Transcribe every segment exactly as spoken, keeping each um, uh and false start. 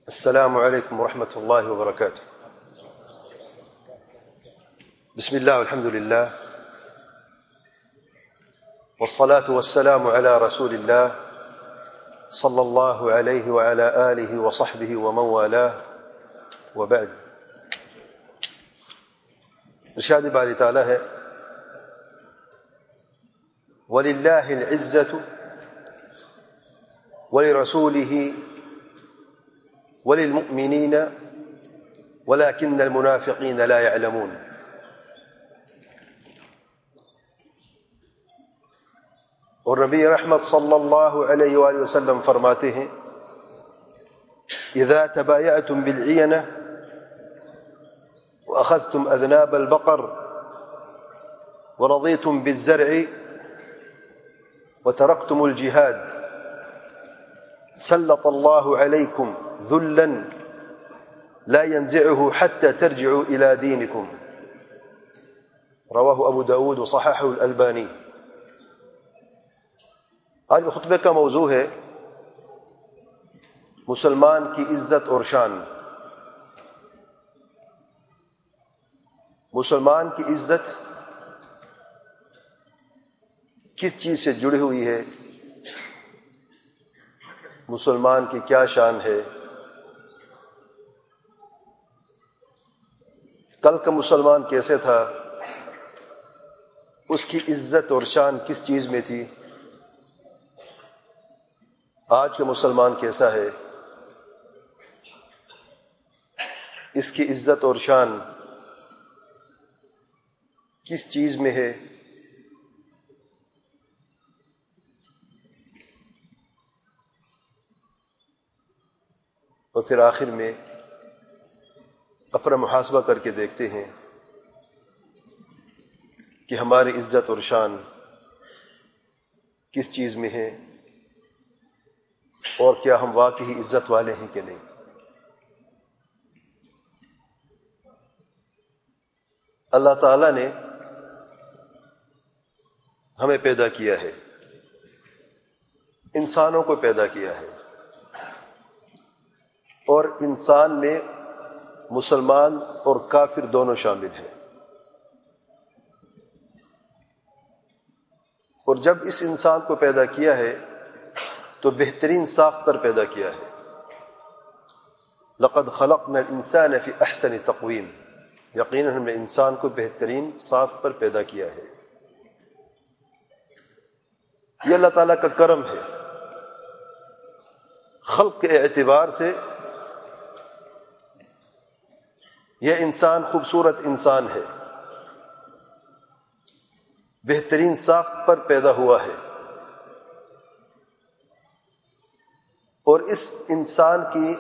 السلام عليكم ورحمة الله وبركاته. بسم الله والحمد لله والصلاة والسلام على رسول الله صلى الله عليه وعلى آله وصحبه ومن والاه وبعد. ارشاد باری تعالی ہے وَلِلَّهِ الْعِزَّةُ وَلِرَسُولِهِ وَلِلْمُؤْمِنِينَ وَلَكِنَّ الْمُنَافِقِينَ لَا يَعْلَمُونَ. اور نبی رحمت صلی اللہ علیہ وآلہ وسلم فرماتے ہیں اذا تبايعتم بالعینة وأخذتم أذناب البقر ورضيتم بالزرع وتركتم الجهاد سلط الله عليكم ذلا لا ينزعه حتى ترجعوا إلى دينكم. رواه ابو داود وصححه الألباني. آج خطبے کا موضوع ہے مسلمان کی عزت اور شان. مسلمان کی عزت کس چیز سے جڑی ہوئی ہے، مسلمان کی کیا شان ہے، کل کا مسلمان کیسے تھا، اس کی عزت اور شان کس چیز میں تھی، آج کا مسلمان کیسا ہے، اس کی عزت اور شان کس چیز میں ہے. اور پھر آخر میں اپنا محاسبہ کر کے دیکھتے ہیں کہ ہماری عزت اور شان کس چیز میں ہے اور کیا ہم واقعی عزت والے ہیں کہ نہیں. اللہ تعالیٰ نے ہمیں پیدا کیا ہے، انسانوں کو پیدا کیا ہے، اور انسان میں مسلمان اور کافر دونوں شامل ہیں. اور جب اس انسان کو پیدا کیا ہے تو بہترین ساخت پر پیدا کیا ہے. لقد خلقنا الانسان فی احسن تقویم، یقیناً ہم نے انسان کو بہترین ساخت پر پیدا کیا ہے. یہ اللہ تعالیٰ کا کرم ہے. خلق کے اعتبار سے یہ انسان خوبصورت انسان ہے، بہترین ساخت پر پیدا ہوا ہے. اور اس انسان کی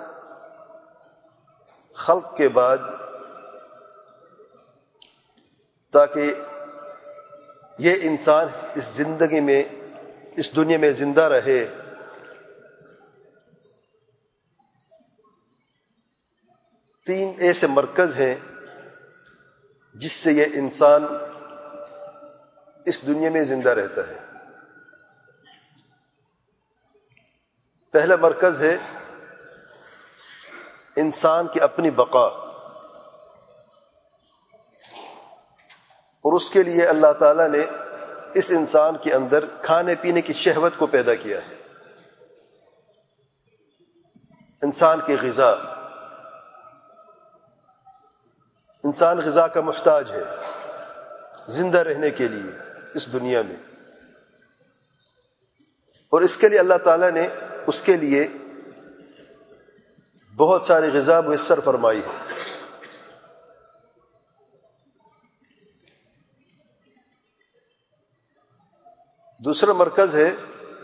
خلق کے بعد تاکہ یہ انسان اس زندگی میں، اس دنیا میں زندہ رہے، تین ایسے مرکز ہیں جس سے یہ انسان اس دنیا میں زندہ رہتا ہے. پہلا مرکز ہے انسان کی اپنی بقا، اور اس کے لیے اللہ تعالیٰ نے اس انسان کے اندر کھانے پینے کی شہوت کو پیدا کیا ہے. انسان کی غذا، انسان غذا کا محتاج ہے زندہ رہنے کے لیے اس دنیا میں، اور اس کے لیے اللہ تعالیٰ نے اس کے لیے بہت ساری غذا میسر فرمائی ہے. دوسرا مرکز ہے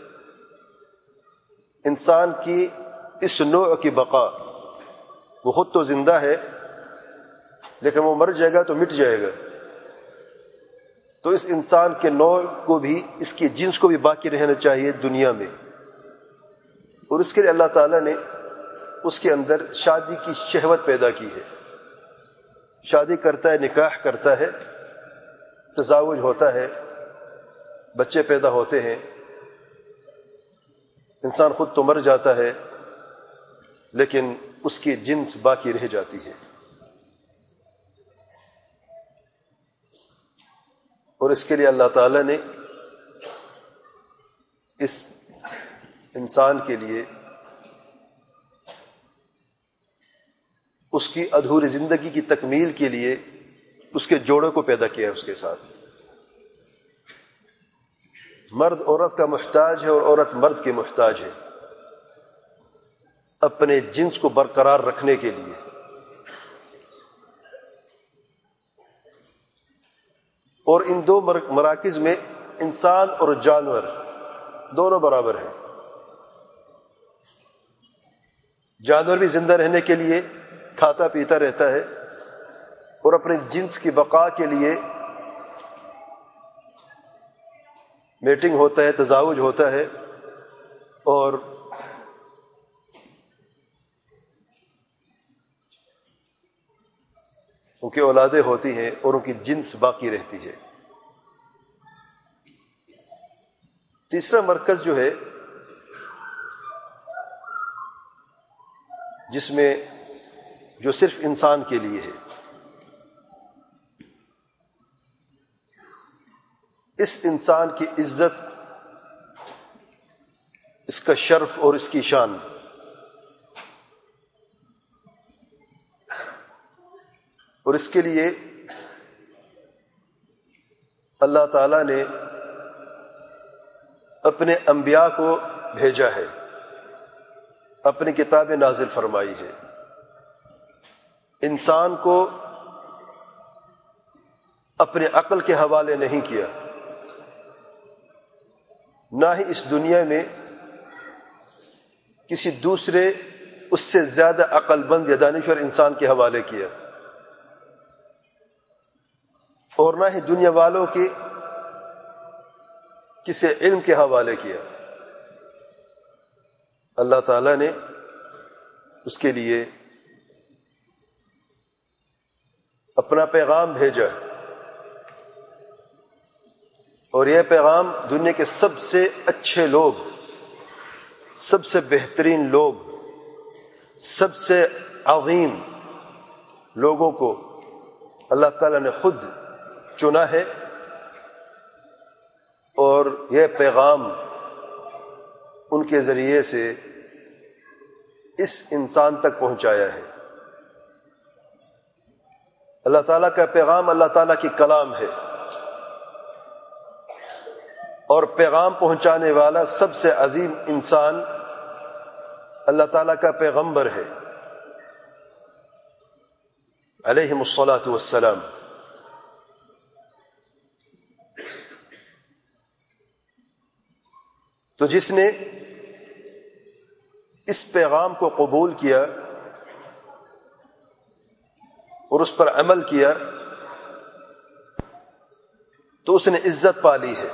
انسان کی اس نوع کی بقا. وہ خود تو زندہ ہے لیکن وہ مر جائے گا تو مٹ جائے گا، تو اس انسان کے نوع کو بھی، اس کی جنس کو بھی باقی رہنا چاہیے دنیا میں. اور اس کے لیے اللہ تعالیٰ نے اس کے اندر شادی کی شہوت پیدا کی ہے. شادی کرتا ہے، نکاح کرتا ہے، تزاوج ہوتا ہے، بچے پیدا ہوتے ہیں، انسان خود تو مر جاتا ہے، لیکن اس کی جنس باقی رہ جاتی ہے. اور اس کے لیے اللہ تعالیٰ نے اس انسان کے لیے اس کی ادھوری زندگی کی تکمیل کے لیے اس کے جوڑے کو پیدا کیا ہے اس کے ساتھ. مرد عورت کا محتاج ہے اور عورت مرد کے محتاج ہے اپنے جنس کو برقرار رکھنے کے لیے. اور ان دو مراکز میں انسان اور جانور دونوں برابر ہیں. جانور بھی زندہ رہنے کے لیے کھاتا پیتا رہتا ہے اور اپنے جنس کی بقا کے لیے میٹنگ ہوتا ہے، تزاوج ہوتا ہے، اور ان کی اولادیں ہوتی ہیں اور ان کی جنس باقی رہتی ہے. تیسرا مرکز جو ہے جس میں جو صرف انسان کے لیے ہے، اس انسان کی عزت، اس کا شرف اور اس کی شان اور اس کے لیے اللہ تعالیٰ نے اپنے انبیاء کو بھیجا ہے، اپنی کتابیں نازل فرمائی ہے. انسان کو اپنے عقل کے حوالے نہیں کیا، نہ ہی اس دنیا میں کسی دوسرے اس سے زیادہ عقل مند یا دانشور انسان کے حوالے کیا، اور نہ ہی دنیا والوں کے کسی علم کے حوالے کیا. اللہ تعالیٰ نے اس کے لیے اپنا پیغام بھیجا، اور یہ پیغام دنیا کے سب سے اچھے لوگ، سب سے بہترین لوگ، سب سے عظیم لوگوں کو اللہ تعالیٰ نے خود چنا ہے، اور یہ پیغام ان کے ذریعے سے اس انسان تک پہنچایا ہے. اللہ تعالیٰ کا پیغام اللہ تعالیٰ کی کلام ہے، اور پیغام پہنچانے والا سب سے عظیم انسان اللہ تعالیٰ کا پیغمبر ہے علیہم الصلاۃ والسلام. تو جس نے اس پیغام کو قبول کیا اور اس پر عمل کیا تو اس نے عزت پالی ہے،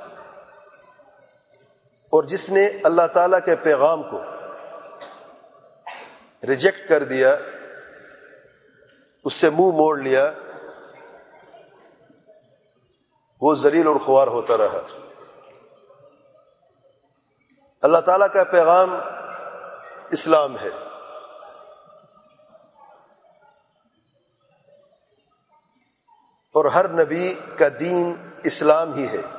اور جس نے اللہ تعالیٰ کے پیغام کو ریجیکٹ کر دیا، اس سے منہ موڑ لیا، وہ ذلیل اور خوار ہوتا رہا. اللہ تعالیٰ کا پیغام اسلام ہے، اور ہر نبی کا دین اسلام ہی ہے.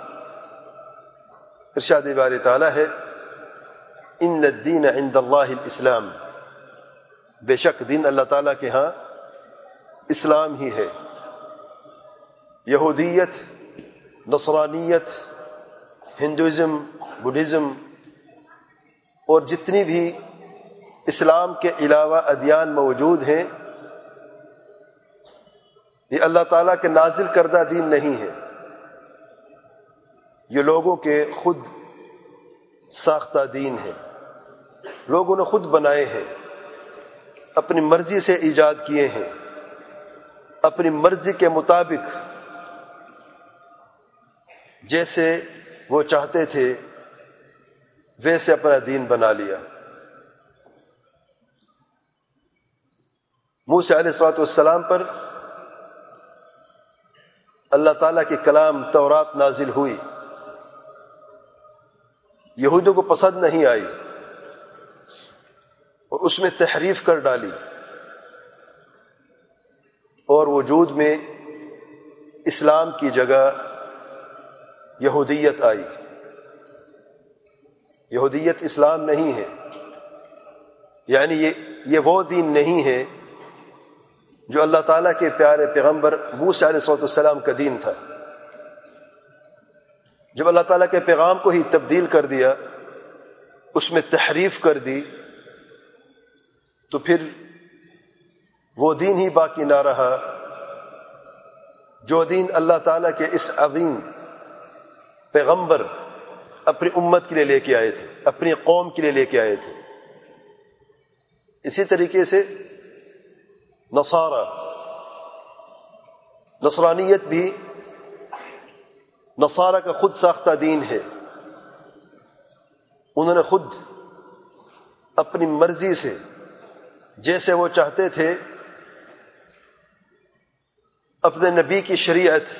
ارشاد باری تعالیٰ ہے ان الدین عند اللہ الاسلام، بے شک دین اللہ تعالیٰ کے ہاں اسلام ہی ہے. یہودیت، نصرانیت، ہندوازم، بدھزم اور جتنی بھی اسلام کے علاوہ ادیان موجود ہیں، یہ اللہ تعالیٰ کے نازل کردہ دین نہیں ہے، یہ لوگوں کے خود ساختہ دین ہے، لوگوں نے خود بنائے ہیں، اپنی مرضی سے ایجاد کیے ہیں، اپنی مرضی کے مطابق جیسے وہ چاہتے تھے ویسے اپنا دین بنا لیا. موسیٰ علیہ الصلوۃ والسلام پر اللہ تعالیٰ کی کلام تورات نازل ہوئی، یہودیوں کو پسند نہیں آئی، اور اس میں تحریف کر ڈالی، اور وجود میں اسلام کی جگہ یہودیت آئی۔ یہودیت اسلام نہیں ہے، یعنی یہ یہ وہ دین نہیں ہے جو اللہ تعالیٰ کے پیارے پیغمبر موسیٰ علیہ الصلوۃ والسلام کا دین تھا۔ جب اللہ تعالیٰ کے پیغام کو ہی تبدیل کر دیا، اس میں تحریف کر دی، تو پھر وہ دین ہی باقی نہ رہا جو دین اللہ تعالیٰ کے اس عظیم پیغمبر اپنی امت کے لیے لے کے آئے تھے، اپنی قوم کے لیے لے کے آئے تھے۔ اسی طریقے سے نصارہ، نصرانیت بھی نصارہ کا خود ساختہ دین ہے۔ انہوں نے خود اپنی مرضی سے جیسے وہ چاہتے تھے اپنے نبی کی شریعت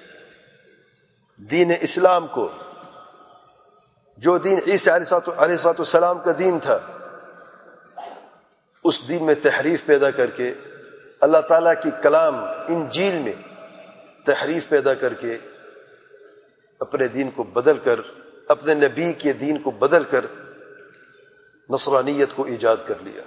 دین اسلام کو، جو دین عیسیٰ علیہ السلام کا دین تھا، اس دین میں تحریف پیدا کر کے، اللہ تعالیٰ کی کلام انجیل میں تحریف پیدا کر کے اپنے دین کو بدل کر، اپنے نبی کے دین کو بدل کر نصرانیت کو ایجاد کر لیا۔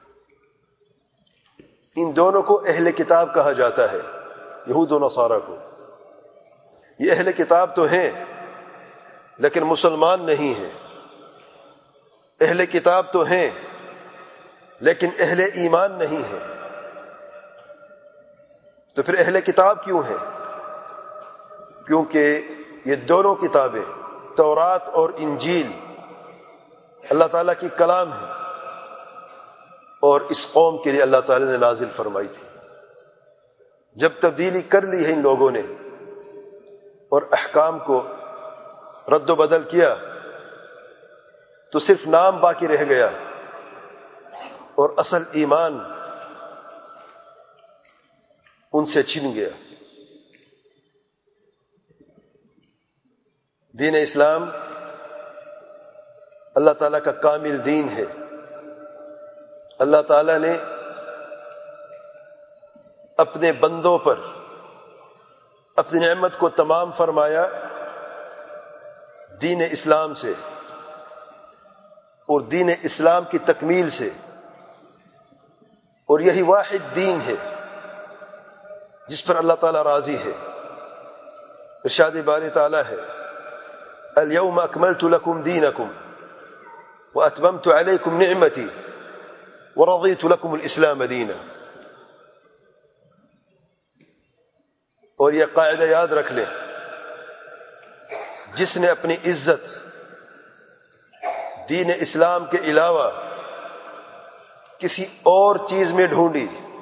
ان دونوں کو اہل کتاب کہا جاتا ہے، یہود و نصارہ کو۔ یہ اہل کتاب تو ہیں لیکن مسلمان نہیں ہیں، اہل کتاب تو ہیں لیکن اہل ایمان نہیں ہیں۔ تو پھر اہل کتاب کیوں ہیں؟ کیونکہ یہ دونوں کتابیں، تورات اور انجیل، اللہ تعالیٰ کی کلام ہے، اور اس قوم کے لیے اللہ تعالیٰ نے نازل فرمائی تھی۔ جب تبدیلی کر لی ہے ان لوگوں نے اور احکام کو رد و بدل کیا، تو صرف نام باقی رہ گیا اور اصل ایمان ان سے چھن گیا۔ دین اسلام اللہ تعالیٰ کا کامل دین ہے۔ اللہ تعالیٰ نے اپنے بندوں پر اپنی نعمت کو تمام فرمایا دین اسلام سے، اور دین اسلام کی تکمیل سے، اور یہی واحد دین ہے جس پر اللہ تعالیٰ راضی ہے۔ ارشاد باری تعالیٰ ہے، اليوم اکملت لکم دینکم واتممت علیکم نعمتی ورضیت لکم الاسلام دینا۔ اور یہ قاعدہ یاد رکھ لیں، جس نے اپنی عزت دین اسلام کے علاوہ کسی اور چیز میں ڈھونڈی،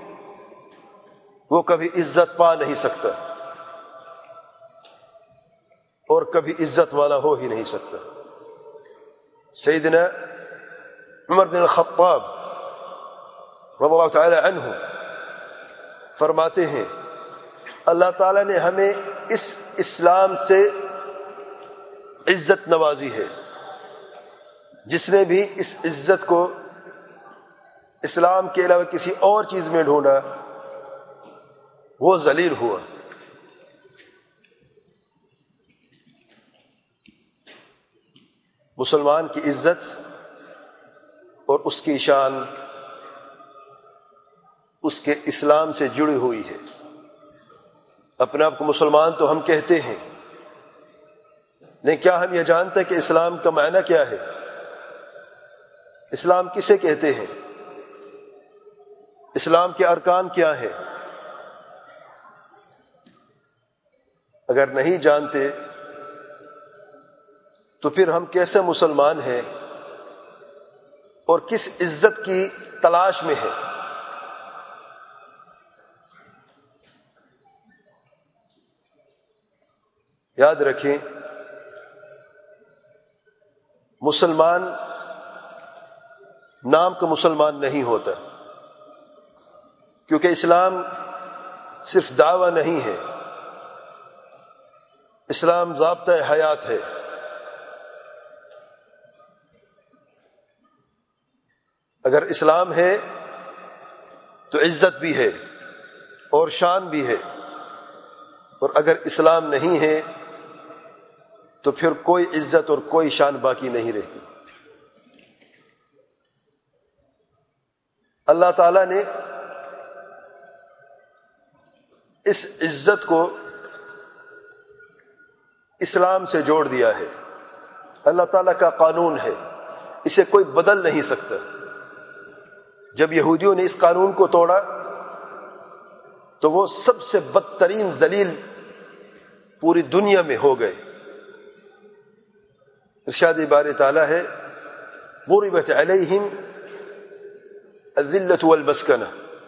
وہ کبھی عزت پا نہیں سکتا اور کبھی عزت والا ہو ہی نہیں سکتا۔ سیدنا عمر بن الخطاب رضی اللہ تعالی عنہ فرماتے ہیں، اللہ تعالیٰ نے ہمیں اس اسلام سے عزت نوازی ہے، جس نے بھی اس عزت کو اسلام کے علاوہ کسی اور چیز میں ڈھونڈا وہ ذلیل ہوا۔ مسلمان کی عزت اور اس کی شان اس کے اسلام سے جڑی ہوئی ہے۔ اپنے آپ کو مسلمان تو ہم کہتے ہیں، لیکن کیا ہم یہ جانتے کہ اسلام کا معنی کیا ہے؟ اسلام کسے کہتے ہیں؟ اسلام کے ارکان کیا ہیں؟ اگر نہیں جانتے تو پھر ہم کیسے مسلمان ہیں اور کس عزت کی تلاش میں ہیں؟ یاد رکھیں، مسلمان نام کا مسلمان نہیں ہوتا، کیونکہ اسلام صرف دعویٰ نہیں ہے، اسلام ضابطۂ حیات ہے۔ اگر اسلام ہے تو عزت بھی ہے اور شان بھی ہے، اور اگر اسلام نہیں ہے تو پھر کوئی عزت اور کوئی شان باقی نہیں رہتی۔ اللہ تعالیٰ نے اس عزت کو اسلام سے جوڑ دیا ہے، اللہ تعالیٰ کا قانون ہے، اسے کوئی بدل نہیں سکتا۔ جب یہودیوں نے اس قانون کو توڑا تو وہ سب سے بدترین ذلیل پوری دنیا میں ہو گئے۔ ارشاد باری تعالیٰ ہے ضربت علیہم الذلۃ والمسکنہ،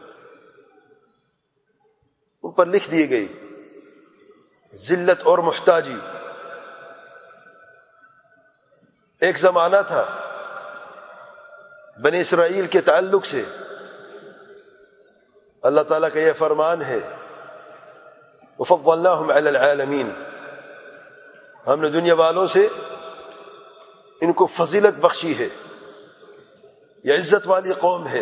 ان پر لکھ دی گئی ذلت اور محتاجی۔ ایک زمانہ تھا بنی اسرائیل کے تعلق سے اللہ تعالیٰ کا یہ فرمان ہے وَفَضَّلْنَاهُمْ عَلَى الْعَالَمِينَ، ہم نے دنیا والوں سے ان کو فضیلت بخشی ہے، یہ عزت والی قوم ہے،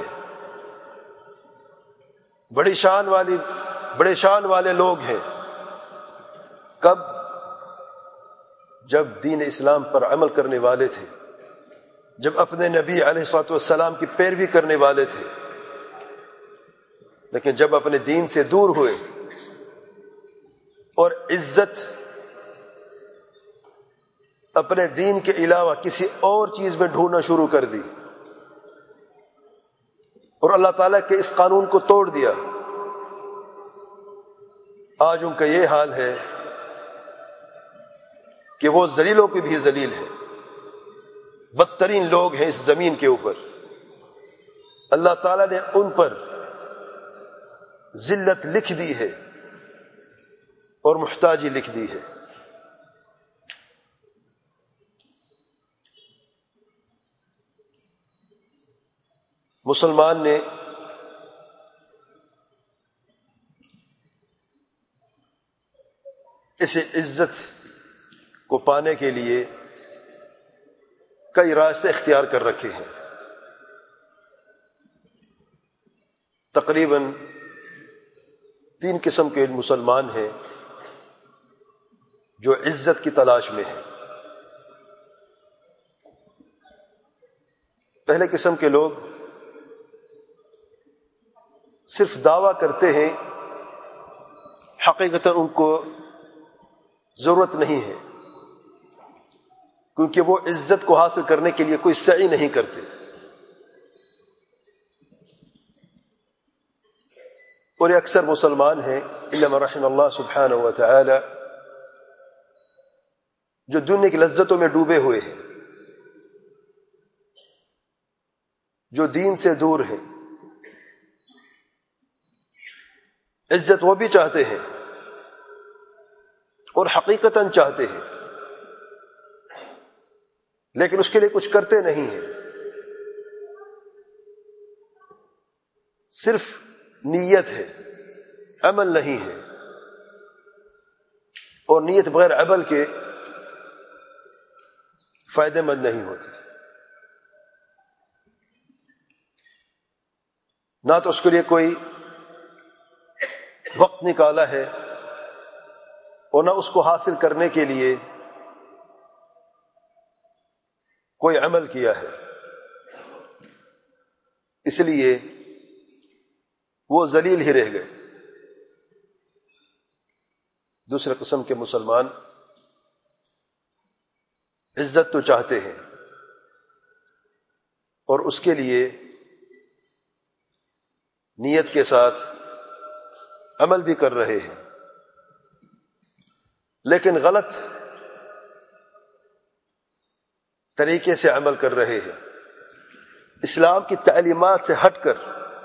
بڑی شان والی بڑے شان والے لوگ ہیں۔ کب؟ جب دین اسلام پر عمل کرنے والے تھے، جب اپنے نبی علیہ الصلوۃ والسلام کی پیروی کرنے والے تھے، لیکن جب اپنے دین سے دور ہوئے اور عزت اپنے دین کے علاوہ کسی اور چیز میں ڈھونڈنا شروع کر دی اور اللہ تعالیٰ کے اس قانون کو توڑ دیا، آج ان کا یہ حال ہے کہ وہ ذلیلوں کی بھی ذلیل ہے، بدترین لوگ ہیں اس زمین کے اوپر۔ اللہ تعالیٰ نے ان پر ذلت لکھ دی ہے اور محتاجی لکھ دی ہے۔ مسلمان نے اس عزت کو پانے کے لیے کئی راستے اختیار کر رکھے ہیں۔ تقریباً تین قسم کے مسلمان ہیں جو عزت کی تلاش میں ہیں۔ پہلے قسم کے لوگ صرف دعویٰ کرتے ہیں، حقیقتاً ان کو ضرورت نہیں ہے، کیونکہ وہ عزت کو حاصل کرنے کے لیے کوئی سعی نہیں کرتے، اور یہ اکثر مسلمان ہیں الا من رحم اللہ سبحانہ و تعالی جو دنیا کی لذتوں میں ڈوبے ہوئے ہیں، جو دین سے دور ہیں۔ عزت وہ بھی چاہتے ہیں اور حقیقتاً چاہتے ہیں، لیکن اس کے لیے کچھ کرتے نہیں ہیں، صرف نیت ہے، عمل نہیں ہے، اور نیت بغیر عمل کے فائدے مند نہیں ہوتی۔ نہ تو اس کے لیے کوئی وقت نکالا ہے اور نہ اس کو حاصل کرنے کے لیے کوئی عمل کیا ہے، اس لیے وہ ذلیل ہی رہ گئے۔ دوسرے قسم کے مسلمان عزت تو چاہتے ہیں اور اس کے لیے نیت کے ساتھ عمل بھی کر رہے ہیں، لیکن غلط طریقے سے عمل کر رہے ہیں، اسلام کی تعلیمات سے ہٹ کر۔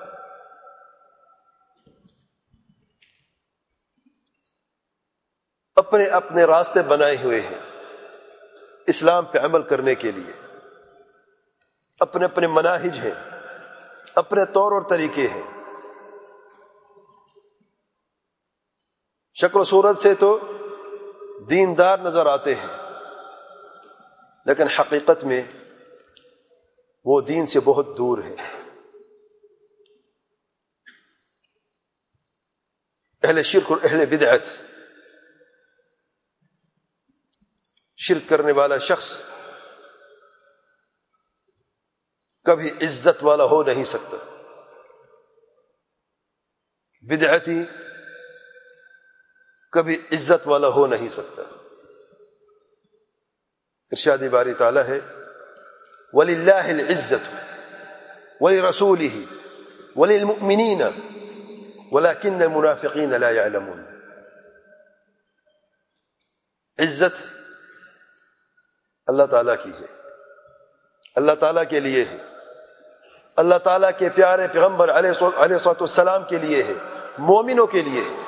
اپنے اپنے راستے بنائے ہوئے ہیں اسلام پہ عمل کرنے کے لیے، اپنے اپنے مناہج ہیں، اپنے طور اور طریقے ہیں۔ شکل و صورت سے تو دیندار نظر آتے ہیں، لیکن حقیقت میں وہ دین سے بہت دور ہے۔ اہل شرک اور اہل بدعت. شرک کرنے والا شخص کبھی عزت والا ہو نہیں سکتا. بدعتی کبھی عزت والا ہو نہیں سکتا. ارشاد باری تعالیٰ ہے وَلِلَّهِ الْعِزَّةُ وَلِرَسُولِهِ وَلِلْمُؤْمِنِينَ وَلَكِنَّ الْمُنَافِقِينَ لَا يَعْلَمُونَ. عزت اللہ تعالیٰ کی ہے، اللہ تعالیٰ کے لیے ہے، اللہ تعالیٰ کے پیارے پیغمبر علیہ الصلوۃ والسلام کے لیے ہے، مومنوں کے لیے ہے.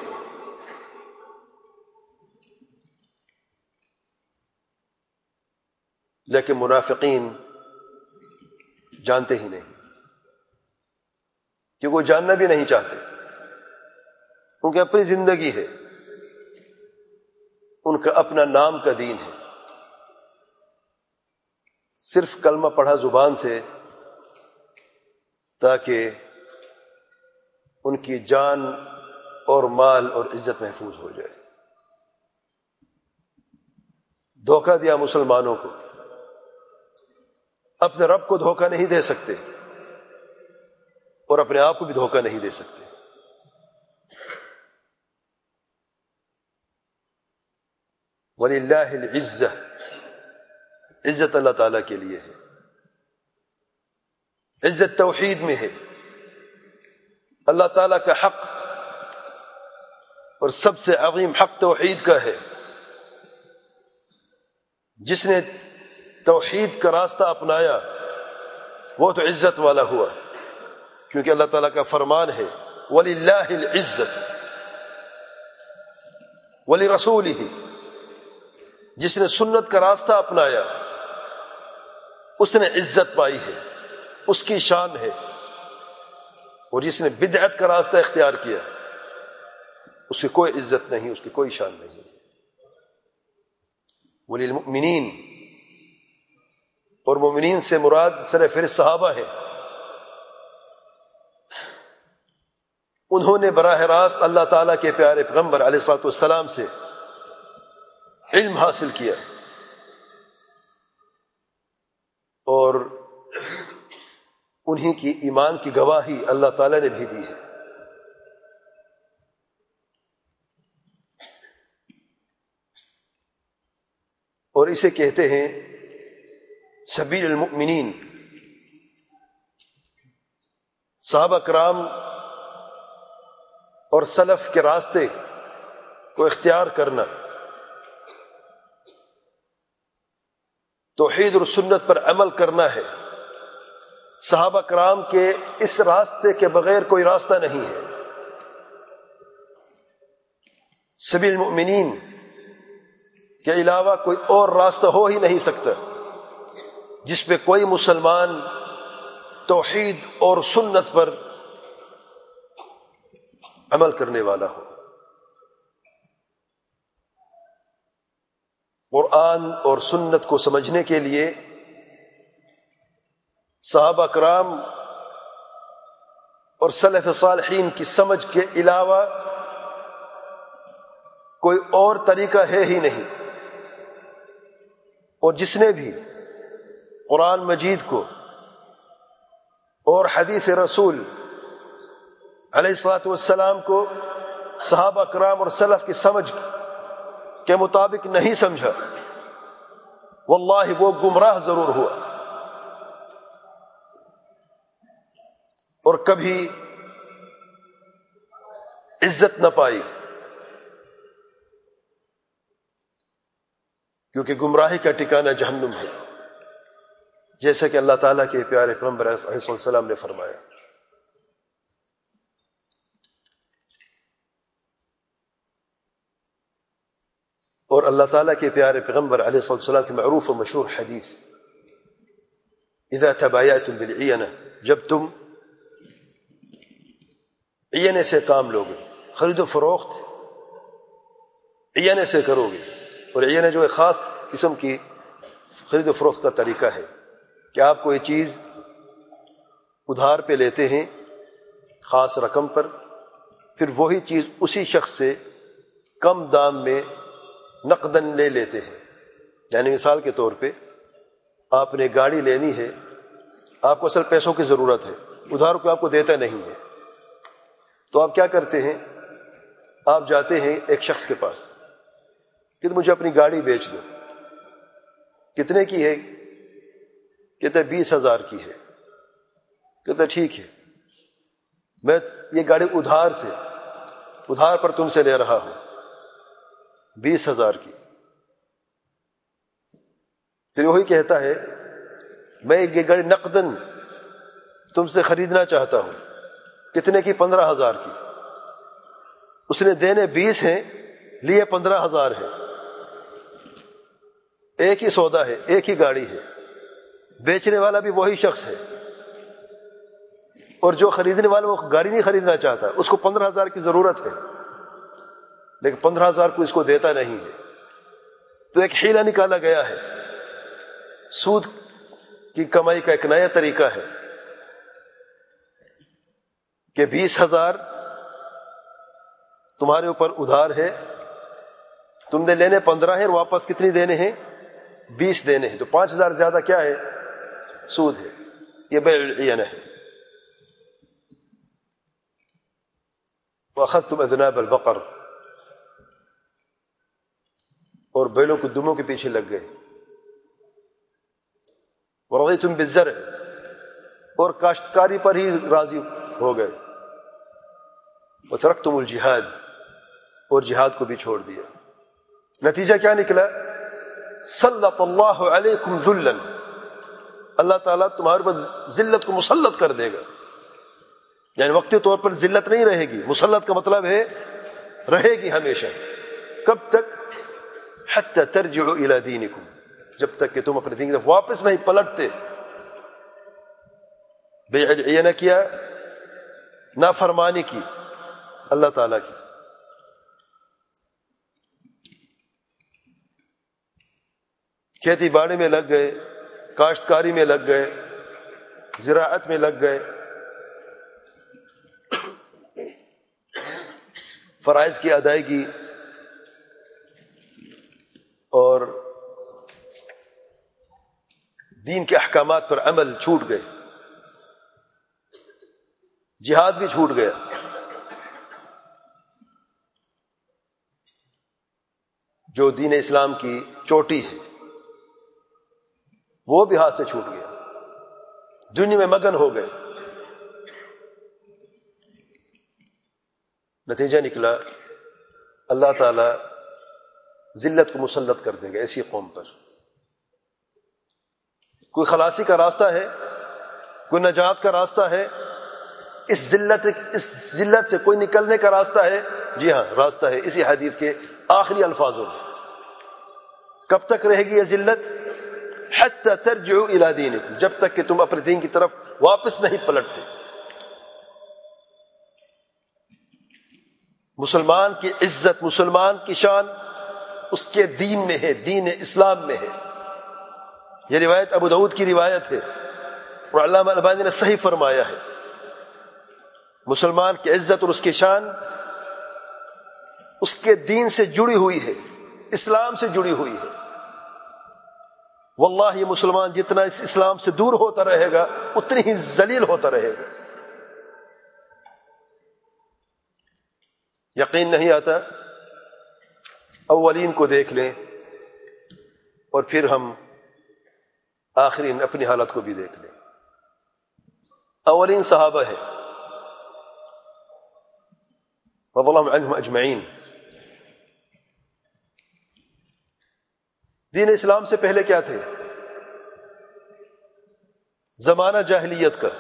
لیکن منافقین جانتے ہی نہیں، کیونکہ وہ جاننا بھی نہیں چاہتے. ان کی اپنی زندگی ہے، ان کا اپنا نام کا دین ہے. صرف کلمہ پڑھا زبان سے تاکہ ان کی جان اور مال اور عزت محفوظ ہو جائے. دھوکہ دیا مسلمانوں کو، اپنے رب کو دھوکہ نہیں دے سکتے اور اپنے آپ کو بھی دھوکہ نہیں دے سکتے. وَلِلَّهِ الْعِزَّةُ، عزت اللہ تعالیٰ کے لیے ہے. عزت توحید میں ہے. اللہ تعالیٰ کا حق اور سب سے عظیم حق توحید کا ہے. جس نے توحید کا راستہ اپنایا وہ تو عزت والا ہوا، کیونکہ اللہ تعالیٰ کا فرمان ہے وَلِلَّهِ الْعِزَّةُ وَلِرَسُولِهِ. جس نے سنت کا راستہ اپنایا اس نے عزت پائی ہے، اس کی شان ہے. اور جس نے بدعت کا راستہ اختیار کیا اس کی کوئی عزت نہیں، اس کی کوئی شان نہیں. وَلِلْمُؤْمِنِينَ، اور مومنین سے مراد سر فہرست صحابہ ہیں. انہوں نے براہ راست اللہ تعالیٰ کے پیارے پیغمبر علیہ الصلوۃ والسلام سے علم حاصل کیا اور انہی کی ایمان کی گواہی اللہ تعالیٰ نے بھی دی ہے. اور اسے کہتے ہیں سبیل المؤمنین. صحابہ کرام اور سلف کے راستے کو اختیار کرنا، توحید اور سنت پر عمل کرنا ہے. صحابہ کرام کے اس راستے کے بغیر کوئی راستہ نہیں ہے. سبیل المؤمنین کے علاوہ کوئی اور راستہ ہو ہی نہیں سکتا جس پہ کوئی مسلمان توحید اور سنت پر عمل کرنے والا ہو. قرآن اور سنت کو سمجھنے کے لیے صحابہ کرام اور سلف صالحین کی سمجھ کے علاوہ کوئی اور طریقہ ہے ہی نہیں. اور جس نے بھی قرآن مجید کو اور حدیث رسول علیہ الصلوۃ والسلام کو صحابہ کرام اور سلف کی سمجھ کے مطابق نہیں سمجھا، واللہ وہ گمراہ ضرور ہوا اور کبھی عزت نہ پائی، کیونکہ گمراہی کا ٹھکانہ جہنم ہے، جیسا کہ اللہ تعالیٰ کے پیارے پیغمبر علیہ السلام نے فرمایا. اور اللہ تعالیٰ کے پیارے پیغمبر علیہ السلام کی معروف و مشہور حدیث اذا تبایعتم بالعینہ، جب تم عینے سے کام لوگے، خرید و فروخت عینے سے کرو گے. اور عینے جو ایک خاص قسم کی خرید و فروخت کا طریقہ ہے کہ آپ کوئی چیز ادھار پہ لیتے ہیں خاص رقم پر پھر وہی چیز اسی شخص سے کم دام میں نقداً لے لیتے ہیں. یعنی مثال کے طور پہ آپ نے گاڑی لینی ہے، آپ کو اصل پیسوں کی ضرورت ہے، ادھار کوئی آپ کو دیتا نہیں ہے، تو آپ کیا کرتے ہیں؟ آپ جاتے ہیں ایک شخص کے پاس کہ مجھے اپنی گاڑی بیچ دو. کتنے کی ہے؟ کہتا ہے بیس ہزار کی ہے. کہتا ہے ٹھیک ہے، میں یہ گاڑی ادھار سے ادھار پر تم سے لے رہا ہوں بیس ہزار کی. پھر وہی کہتا ہے میں یہ گاڑی نقداً تم سے خریدنا چاہتا ہوں. کتنے کی؟ پندرہ ہزار کی. اس نے دینے بیس ہیں، لیے پندرہ ہزار ہے. ایک ہی سودا ہے، ایک ہی گاڑی ہے، بیچنے والا بھی وہی شخص ہے، اور جو خریدنے والا وہ گاڑی نہیں خریدنا چاہتا، اس کو پندرہ ہزار کی ضرورت ہے لیکن پندرہ ہزار کو اس کو دیتا نہیں ہے. تو ایک حیلہ نکالا گیا ہے، سود کی کمائی کا ایک نیا طریقہ ہے کہ بیس ہزار تمہارے اوپر ادھار ہے، تم نے لینے پندرہ ہیں اور واپس کتنی دینے ہیں؟ بیس دینے ہیں. تو پانچ ہزار زیادہ کیا ہے؟ سود ہے. یہ بیع العینہ ہے. وَأَخَذْتُمْ أَذْنَابَ الْبَقَرِ، اور بیلوں کے دموں کے پیچھے لگ گئے. وَرَضِيتُمْ بِالزَّرْعِ، اور کاشتکاری پر ہی راضی ہو گئے. وَتَرَكْتُمُ الْجِهَادِ، اور جہاد کو بھی چھوڑ دیا. نتیجہ کیا نکلا؟ سلط اللہ علیکم ذلا، اللہ تعالیٰ تمہارے پر ذلت کو مسلط کر دے گا. یعنی وقتی طور پر ذلت نہیں رہے گی، مسلط کا مطلب ہے رہے گی ہمیشہ. کب تک؟ حتی ترجعوا الی دینکم، جب تک کہ تم اپنے دین کی طرف واپس نہیں پلٹتے. بیع العینہ کیا، نافرمانی کی اللہ تعالیٰ کی. کھیتی باڑی میں لگ گئے، کاشتکاری میں لگ گئے، زراعت میں لگ گئے، فرائض کی ادائیگی اور دین کے احکامات پر عمل چھوٹ گئے. جہاد بھی چھوٹ گیا. جو دین اسلام کی چوٹی ہے وہ بھی ہاتھ سے چھوٹ گیا. دنیا میں مگن ہو گئے. نتیجہ نکلا اللہ تعالی ذلت کو مسلط کر دے گا ایسی قوم پر. کوئی خلاصی کا راستہ ہے؟ کوئی نجات کا راستہ ہے؟ اس ذلت اس ذلت سے کوئی نکلنے کا راستہ ہے؟ جی ہاں، راستہ ہے اسی حدیث کے آخری الفاظوں میں. کب تک رہے گی یہ ذلت؟ حتی ترجعوا الی دینکم، جب تک کہ تم اپنے دین کی طرف واپس نہیں پلٹتے. مسلمان کی عزت، مسلمان کی شان اس کے دین میں ہے، دین اسلام میں ہے. یہ روایت ابو داؤد کی روایت ہے اور علامہ البانی نے صحیح فرمایا ہے. مسلمان کی عزت اور اس کی شان اس کے دین سے جڑی ہوئی ہے، اسلام سے جڑی ہوئی ہے. واللہ یہ مسلمان جتنا اس اسلام سے دور ہوتا رہے گا اتنی ہی ذلیل ہوتا رہے گا. یقین نہیں آتا؟ اولین کو دیکھ لیں اور پھر ہم آخرین اپنی حالت کو بھی دیکھ لیں. اولین صحابہ ہے رضی اللہ عنہم اجمعین. دین اسلام سے پہلے کیا تھے؟ زمانہ جاہلیت کا،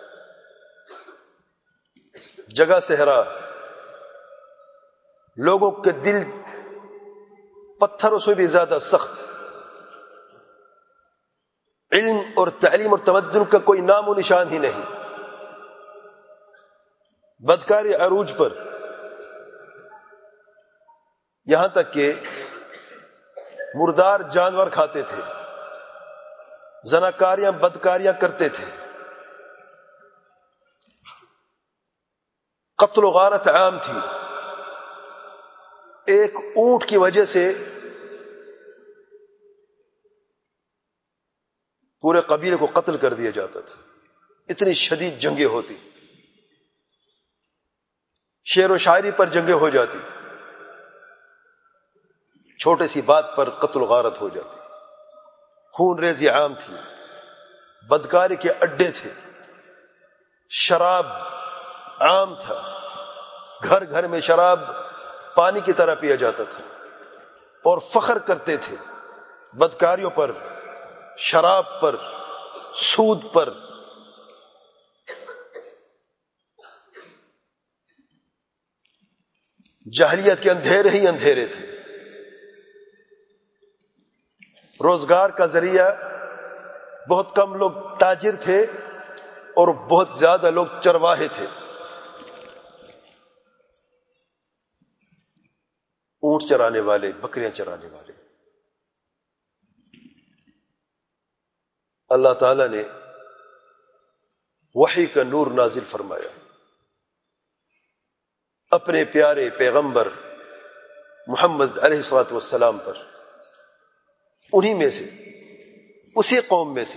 جگہ صحرا، لوگوں کے دل پتھروں سے بھی زیادہ سخت، علم اور تعلیم اور تمدن کا کوئی نام و نشان ہی نہیں، بدکاری عروج پر، یہاں تک کہ مردار جانور کھاتے تھے، زناکاریاں بدکاریاں کرتے تھے، قتل و غارت عام تھی. ایک اونٹ کی وجہ سے پورے قبیلے کو قتل کر دیا جاتا تھا. اتنی شدید جنگیں ہوتی، شعر و شاعری پر جنگیں ہو جاتی، چھوٹے سی بات پر قتل و غارت ہو جاتی. خون ریزی عام تھی، بدکاری کے اڈے تھے، شراب عام تھا، گھر گھر میں شراب پانی کی طرح پیا جاتا تھا، اور فخر کرتے تھے بدکاریوں پر، شراب پر، سود پر. جاہلیت کے اندھیرے ہی اندھیرے تھے. روزگار کا ذریعہ بہت کم لوگ تاجر تھے اور بہت زیادہ لوگ چرواہے تھے. اونٹ چرانے والے، بکریاں چرانے والے. اللہ تعالیٰ نے وحی کا نور نازل فرمایا اپنے پیارے پیغمبر محمد علیہ الصلوۃ والسلام پر. انہی میں سے، اسی قوم میں سے.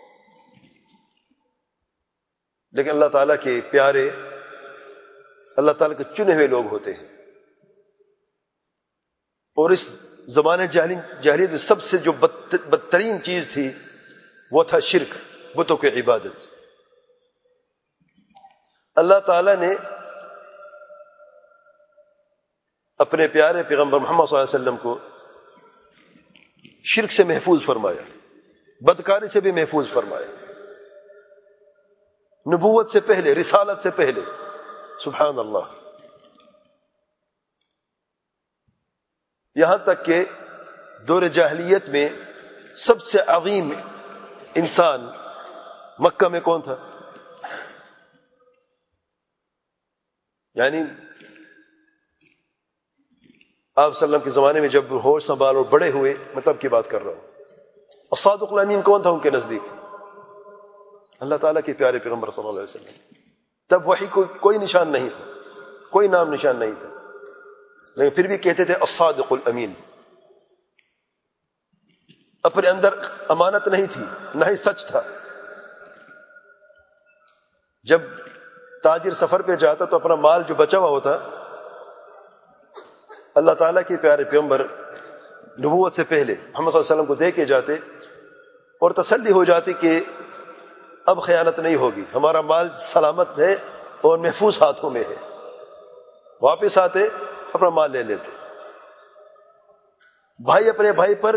لیکن اللہ تعالیٰ کے پیارے، اللہ تعالیٰ کے چنے ہوئے لوگ ہوتے ہیں. اور اس زمانے جاہلیت میں سب سے جو بدترین چیز تھی وہ تھا شرک، بتوں کی عبادت. اللہ تعالیٰ نے اپنے پیارے پیغمبر محمد صلی اللہ علیہ وسلم کو شرک سے محفوظ فرمایا، بدکاری سے بھی محفوظ فرمایا، نبوت سے پہلے، رسالت سے پہلے. سبحان اللہ. یہاں تک کہ دور جاہلیت میں سب سے عظیم انسان مکہ میں کون تھا؟ یعنی آپ صلی اللہ علیہ وسلم کے زمانے میں جب ہوش سنبھال اور بڑے ہوئے، میں تب کی بات کر رہا ہوں. الصادق الامین کون تھا ان کے نزدیک؟ اللہ تعالیٰ کے پیارے پیغمبر صلی اللہ علیہ وسلم. تب وحی کو کوئی نشان نہیں تھا، کوئی نام نشان نہیں تھا، لیکن پھر بھی کہتے تھے الصادق الامین. اپنے اندر امانت نہیں تھی، نہ ہی سچ تھا. جب تاجر سفر پہ جاتا تو اپنا مال جو بچا ہوا ہوتا اللہ تعالیٰ کے پیارے پیغمبر نبوت سے پہلے محمد صلی اللہ علیہ وسلم کو دے کے جاتے اور تسلی ہو جاتی کہ اب خیانت نہیں ہوگی، ہمارا مال سلامت ہے اور محفوظ ہاتھوں میں ہے. واپس آتے اپنا مال لے لیتے. بھائی اپنے بھائی پر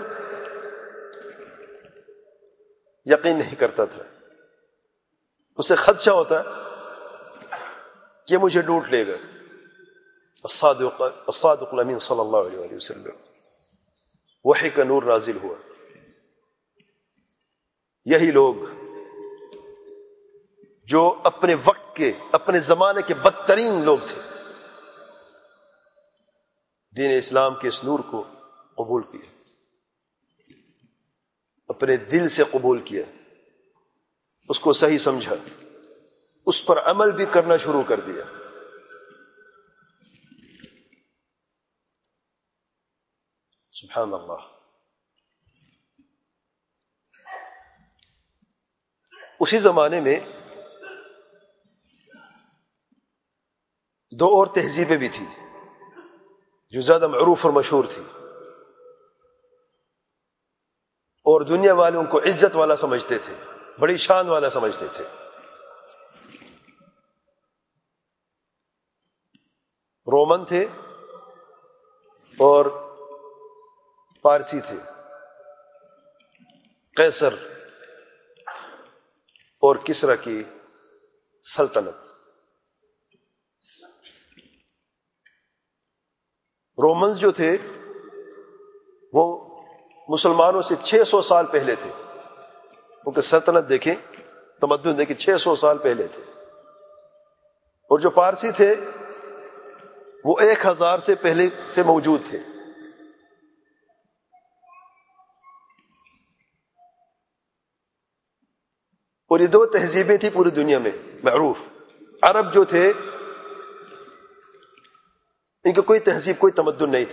یقین نہیں کرتا تھا، اسے خدشہ ہوتا کہ مجھے لوٹ لے گا. الصادق الصادق الامین صلی اللہ علیہ وسلم، وحی کا نور نازل ہوا. یہی لوگ جو اپنے وقت کے، اپنے زمانے کے بدترین لوگ تھے، دین اسلام کے اس نور کو قبول کیا، اپنے دل سے قبول کیا، اس کو صحیح سمجھا، اس پر عمل بھی کرنا شروع کر دیا. سبحان اللہ. اسی زمانے میں دو اور تہذیبیں بھی تھیں جو زیادہ معروف اور مشہور تھی، اور دنیا والے ان کو عزت والا سمجھتے تھے، بڑی شان والا سمجھتے تھے. رومن تھے اور پارسی تھے، قیصر اور کسرا کی سلطنت. رومنز جو تھے وہ مسلمانوں سے چھ سو سال پہلے تھے. ان کی سلطنت دیکھیں، تمدن دیکھیں، چھ سو سال پہلے تھے. اور جو پارسی تھے وہ ایک ہزار سے پہلے سے موجود تھے. اور یہ دو تہذیبیں تھیں پوری دنیا میں معروف. عرب جو تھے ان کا کوئی تہذیب کوئی تمدن نہیں تھا.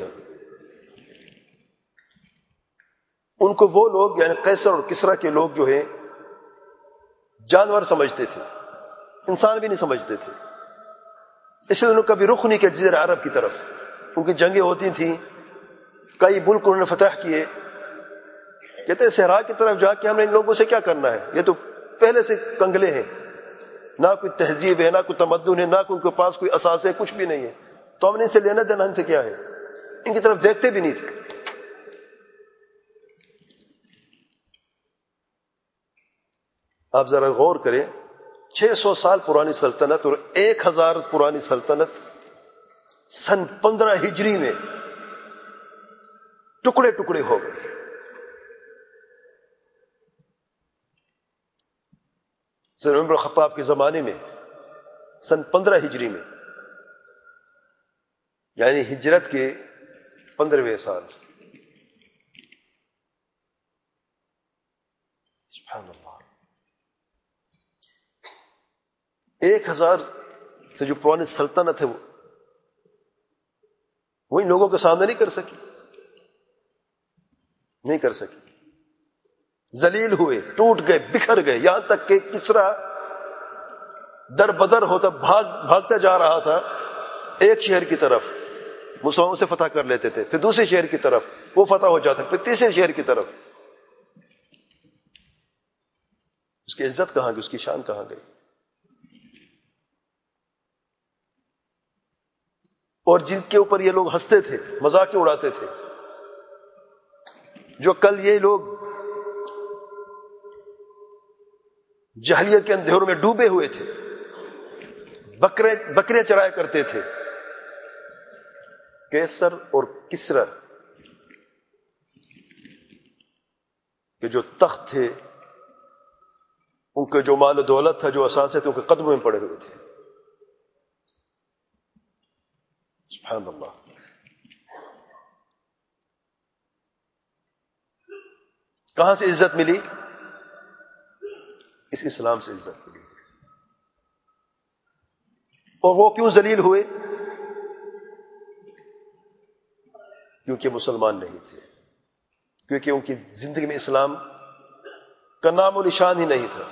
ان کو وہ لوگ یعنی قیصر اور کسریٰ کے لوگ جو ہیں جانور سمجھتے تھے, انسان بھی نہیں سمجھتے تھے. اس لیے انہوں نے کبھی رخ نہیں کیا جزیرہ عرب کی طرف. ان کی جنگیں ہوتی تھیں, کئی ملک انہوں نے فتح کیے. کہتے ہیں صحرا کی طرف جا کے ہم نے ان لوگوں سے کیا کرنا ہے, یہ تو پہلے سے کنگلے ہیں, نہ کوئی تہذیب ہے, نہ کوئی تمدن ہے, نہ کوئی ان کے پاس کوئی اساس ہے, کچھ بھی نہیں ہے, تو ہم نے ان سے لینا دینا ان سے کیا ہے. ان کی طرف دیکھتے بھی نہیں تھے. آپ ذرا غور کریں, چھ سو سال پرانی سلطنت اور ایک ہزار پرانی سلطنت سن پندرہ ہجری میں ٹکڑے ٹکڑے ہو گئے. سر عمر خطاب کے زمانے میں سن پندرہ ہجری میں, یعنی ہجرت کے پندرہویں سال. سبحان اللہ. ایک ہزار سے جو پرانی سلطنت ہے وہ وہ ان لوگوں کے سامنے نہیں کر سکی, نہیں کر سکی. ذلیل ہوئے, ٹوٹ گئے, بکھر گئے, یہاں تک کہ کسریٰ در بدر ہوتا بھاگ بھاگتا جا رہا تھا ایک شہر کی طرف, مسلمانوں سے فتح کر لیتے تھے, پھر دوسرے شہر کی طرف وہ فتح ہو جاتا, پھر تیسرے شہر کی طرف. اس کی عزت کہاں گئی, اس کی شان کہاں گئی؟ اور جن کے اوپر یہ لوگ ہنستے تھے, مذاق اڑاتے تھے, جو کل یہ لوگ جہلیت کے اندھیروں میں ڈوبے ہوئے تھے, بکرے بکرے چرایا کرتے تھے, قیصر اور کسریٰ کے جو تخت تھے, ان کے جو مال و دولت تھا, جو اثاثے تھے, ان کے قدموں میں پڑے ہوئے تھے. سبحان اللہ. کہاں سے عزت ملی؟ اس اسلام سے عزت ملی. اور وہ کیوں ذلیل ہوئے؟ کیونکہ مسلمان نہیں تھے, کیونکہ ان کی زندگی میں اسلام کا نام و نشان ہی نہیں تھا.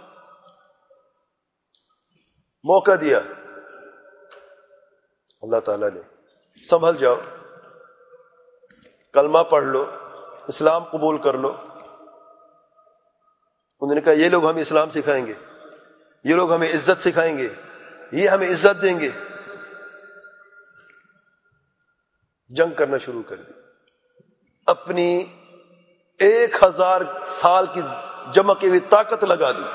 موقع دیا اللہ تعالیٰ نے, سنبھل جاؤ, کلمہ پڑھ لو, اسلام قبول کر لو. انہوں نے کہا یہ لوگ ہمیں اسلام سکھائیں گے, یہ لوگ ہمیں عزت سکھائیں گے, یہ ہمیں عزت دیں گے. جنگ کرنا شروع کر دی. اپنی ایک ہزار سال کی جمع کی ہوئی طاقت لگا دی.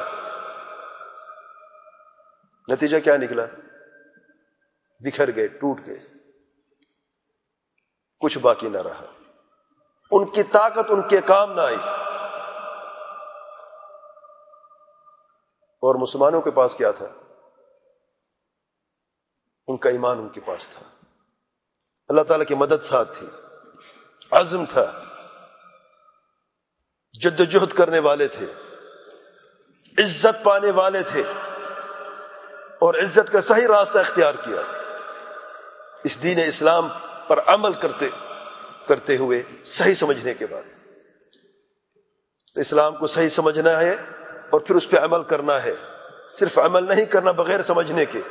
نتیجہ کیا نکلا؟ بکھر گئے, ٹوٹ گئے, کچھ باقی نہ رہا. ان کی طاقت ان کے کام نہ آئی. اور مسلمانوں کے پاس کیا تھا؟ ان کا ایمان ان کے پاس تھا, اللہ تعالیٰ کی مدد ساتھ تھی, عزم تھا, جد و جہد کرنے والے تھے, عزت پانے والے تھے, اور عزت کا صحیح راستہ اختیار کیا. اس دین اسلام پر عمل کرتے کرتے ہوئے صحیح سمجھنے کے بعد. تو اسلام کو صحیح سمجھنا ہے اور پھر اس پہ عمل کرنا ہے, صرف عمل نہیں کرنا بغیر سمجھنے کے.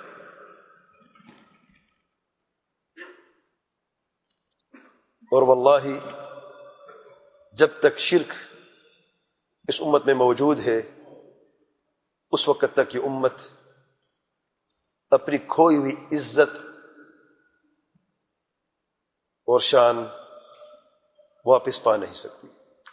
اور واللہ جب تک شرک اس امت میں موجود ہے, اس وقت تک یہ امت اپنی کھوئی ہوئی عزت اور شان واپس پا نہیں سکتی.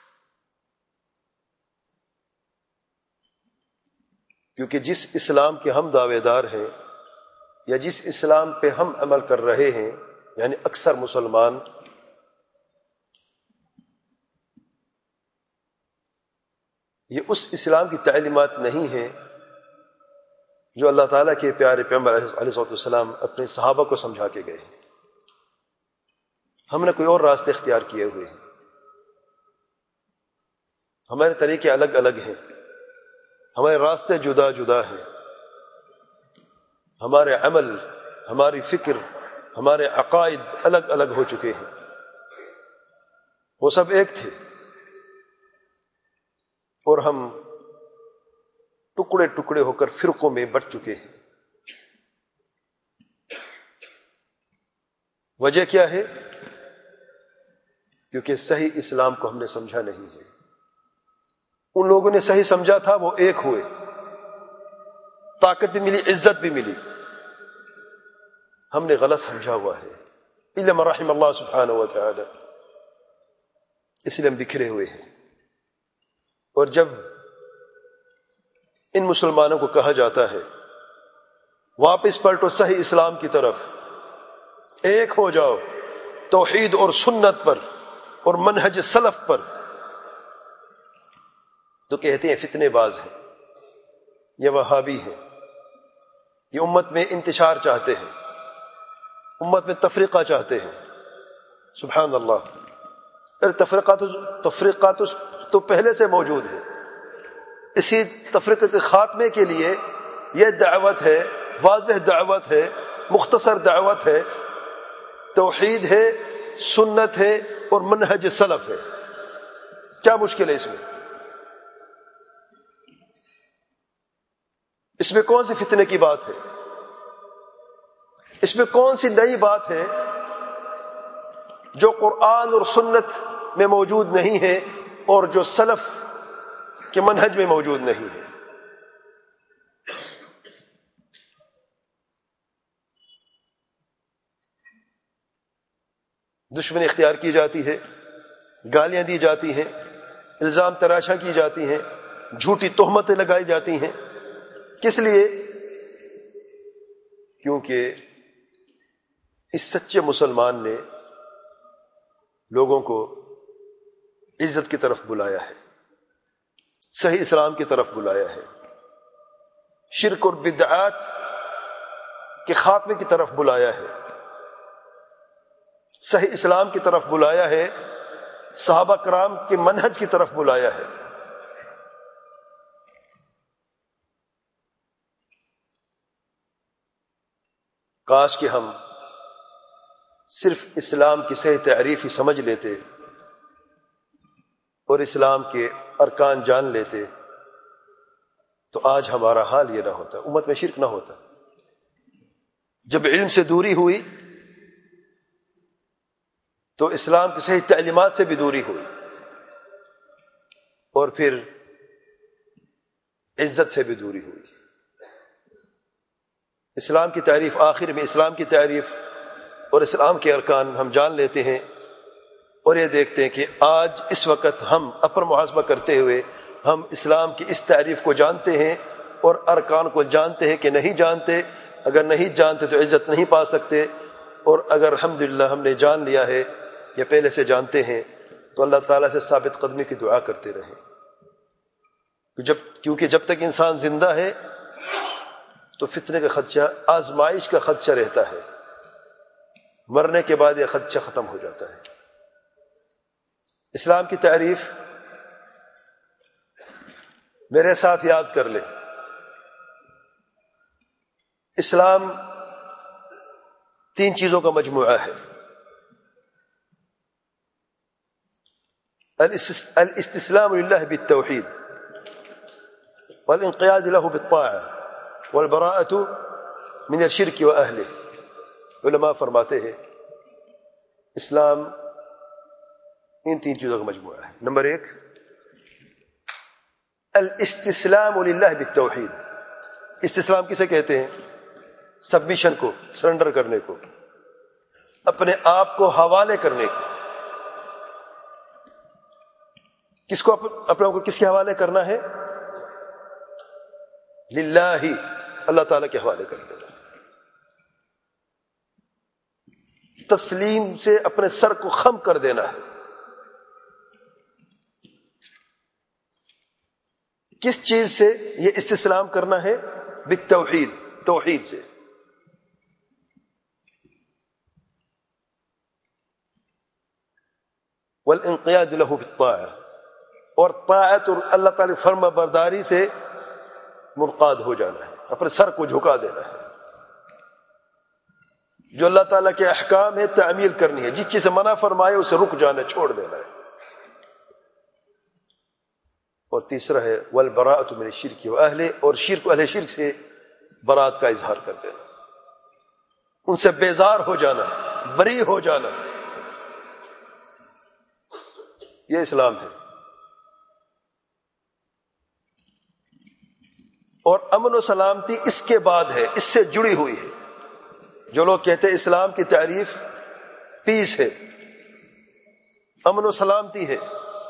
کیونکہ جس اسلام کے ہم دعوے دار ہیں, یا جس اسلام پہ ہم عمل کر رہے ہیں, یعنی اکثر مسلمان, یہ اس اسلام کی تعلیمات نہیں ہیں جو اللہ تعالیٰ کے پیارے پیغمبر علیہ السلام اپنے صحابہ کو سمجھا کے گئے ہیں. ہم نے کوئی اور راستے اختیار کیے ہوئے ہیں, ہمارے طریقے الگ الگ ہیں, ہمارے راستے جدا جدا ہیں, ہمارے عمل, ہماری فکر, ہمارے عقائد الگ الگ ہو چکے ہیں، وہ سب ایک تھے اور ہم ٹکڑے ٹکڑے ہو کر فرقوں میں بٹ چکے ہیں۔ وجہ کیا ہے؟ کیونکہ صحیح اسلام کو ہم نے سمجھا نہیں ہے۔ ان لوگوں نے صحیح سمجھا تھا، وہ ایک ہوئے، طاقت بھی ملی، عزت بھی ملی۔ ہم نے غلط سمجھا ہوا ہے، الا من رحم اللہ سبحانہ و تعالی، اس لیے ہم بکھرے ہوئے ہیں۔ اور جب ان مسلمانوں کو کہا جاتا ہے واپس پلٹو صحیح اسلام کی طرف، ایک ہو جاؤ توحید اور سنت پر اور منہج سلف پر، تو کہتے ہیں فتنے باز ہیں، یہ وہابی ہیں، یہ امت میں انتشار چاہتے ہیں، امت میں تفریقہ چاہتے ہیں۔ سبحان اللہ، ارے تفریقہ تو تفریقہ تو, تو پہلے سے موجود ہے۔ اسی تفریقے کے خاتمے کے لیے یہ دعوت ہے، واضح دعوت ہے، مختصر دعوت ہے، توحید ہے، سنت ہے اور منہج سلف ہے۔ کیا مشکل ہے اس میں؟ اس میں کون سی فتنے کی بات ہے؟ اس میں کون سی نئی بات ہے جو قرآن اور سنت میں موجود نہیں ہے اور جو سلف کے منہج میں موجود نہیں ہے؟ دشمنی اختیار کی جاتی ہے، گالیاں دی جاتی ہیں، الزام تراشاں کی جاتی ہیں، جھوٹی تہمتیں لگائی جاتی ہیں۔ کس لیے؟ کیونکہ اس سچے مسلمان نے لوگوں کو عزت کی طرف بلایا ہے، صحیح اسلام کی طرف بلایا ہے، شرک اور بدعات کے خاتمے کی طرف بلایا ہے، صحیح اسلام کی طرف بلایا ہے، صحابہ کرام کے منہج کی طرف بلایا ہے۔ کاش کہ ہم صرف اسلام کی صحیح تعریف ہی سمجھ لیتے اور اسلام کے ارکان جان لیتے، تو آج ہمارا حال یہ نہ ہوتا، امت میں شرک نہ ہوتا۔ جب علم سے دوری ہوئی تو اسلام کی صحیح تعلیمات سے بھی دوری ہوئی، اور پھر عزت سے بھی دوری ہوئی۔ اسلام کی تعریف، آخر میں اسلام کی تعریف اور اسلام کے ارکان ہم جان لیتے ہیں، اور یہ دیکھتے ہیں کہ آج اس وقت ہم اپنا محاسبہ کرتے ہوئے ہم اسلام کی اس تعریف کو جانتے ہیں اور ارکان کو جانتے ہیں کہ نہیں جانتے۔ اگر نہیں جانتے تو عزت نہیں پا سکتے، اور اگر الحمدللہ ہم نے جان لیا ہے یا پہلے سے جانتے ہیں تو اللہ تعالیٰ سے ثابت قدمی کی دعا کرتے رہیں، جب کیونکہ جب تک انسان زندہ ہے تو فتنے کا خدشہ، آزمائش کا خدشہ رہتا ہے، مرنے کے بعد یہ خدشہ ختم ہو جاتا ہے۔ اسلام کی تعریف میرے ساتھ یاد کر لیں۔ اسلام تین چیزوں کا مجموعہ ہے: الاستسلام للہ بالتوحید، والانقیاد له بالطاعة، والبراءة من الشرک واہلہ۔ علماء فرماتے ہیں اسلام ان تین چیزوں کا مجموعہ ہے۔ نمبر ایک، الاستسلام للہ بالتوحید۔ استسلام کسے کہتے ہیں؟ سبمیشن کو، سرنڈر کرنے کو، اپنے آپ کو حوالے کرنے کو۔ کس کو اپنے آپ کو کس کے حوالے کرنا ہے؟ للہ، اللہ تعالیٰ کے حوالے کر دینا۔ تسلیم سے اپنے سر کو خم کر دینا ہے۔ کس چیز سے یہ استسلام کرنا ہے؟ بالتوحید، توحید سے۔ والانقیاد له بالطاعة، اور طاعت اور اللہ تعالی فرما برداری سے منقاد ہو جانا ہے، اپنے سر کو جھکا دینا ہے۔ جو اللہ تعالیٰ کے احکام ہے تعمیل کرنی ہے، جس چیز سے منع فرمائے اسے رک جانا، چھوڑ دینا ہے۔ اور تیسرا ہے والبراءۃ من الشرک واہلہ، اور شرک و اہل شرک سے برات کا اظہار کر دینا، ان سے بیزار ہو جانا، بری ہو جانا، یہ اسلام ہے۔ اور امن و سلامتی اس کے بعد ہے، اس سے جڑی ہوئی ہے۔ جو لوگ کہتے ہیں اسلام کی تعریف پیس ہے، امن و سلامتی ہے،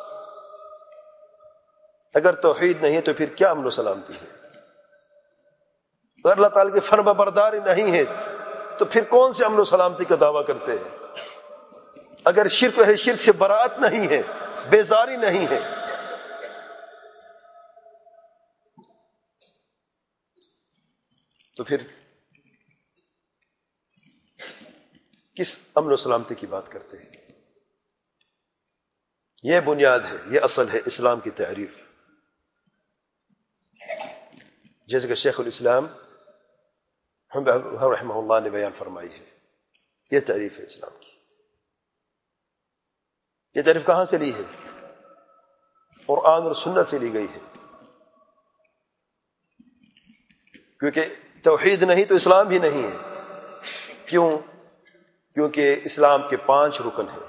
اگر توحید نہیں ہے تو پھر کیا امن و سلامتی ہے؟ اگر اللہ تعالیٰ کی فرما برداری نہیں ہے تو پھر کون سے امن و سلامتی کا دعویٰ کرتے ہیں؟ اگر شرک و اہل شرک سے برات نہیں ہے، بیزاری نہیں ہے، تو پھر کس امن و سلامتی کی بات کرتے ہیں؟ یہ بنیاد ہے، یہ اصل ہے اسلام کی تعریف، جیسے کہ شیخ الاسلام رحمہ اللہ نے بیان فرمائی ہے۔ یہ تعریف ہے اسلام کی۔ یہ تعریف کہاں سے لی ہے؟ قرآن اور سنت سے لی گئی ہے، کیونکہ توحید نہیں تو اسلام بھی نہیں ہے۔ کیوں؟ کیونکہ اسلام کے پانچ رکن ہیں۔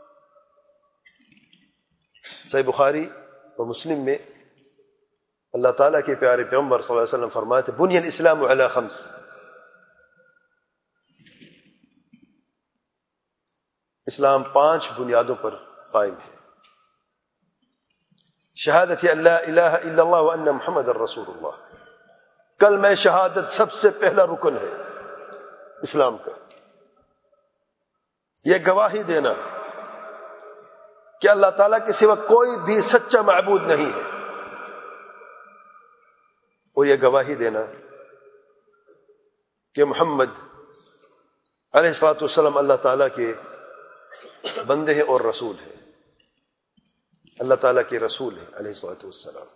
صحیح بخاری اور مسلم میں اللہ تعالیٰ کے پیارے پیغمبر صلی اللہ علیہ وسلم فرماتے بنی الاسلام علی خمس، اسلام پانچ بنیادوں پر قائم ہے۔ شہادت ان لا الہ الا اللہ وان محمد الرسول اللہ، کلمہ شہادت سب سے پہلا رکن ہے اسلام کا۔ یہ گواہی دینا کہ اللہ تعالیٰ کے سوا کوئی بھی سچا معبود نہیں ہے، اور یہ گواہی دینا کہ محمد علیہ الصلوۃ والسلام اللہ تعالیٰ کے بندے ہیں اور رسول ہیں، اللہ تعالیٰ کے رسول ہیں علیہ الصلوۃ والسلام۔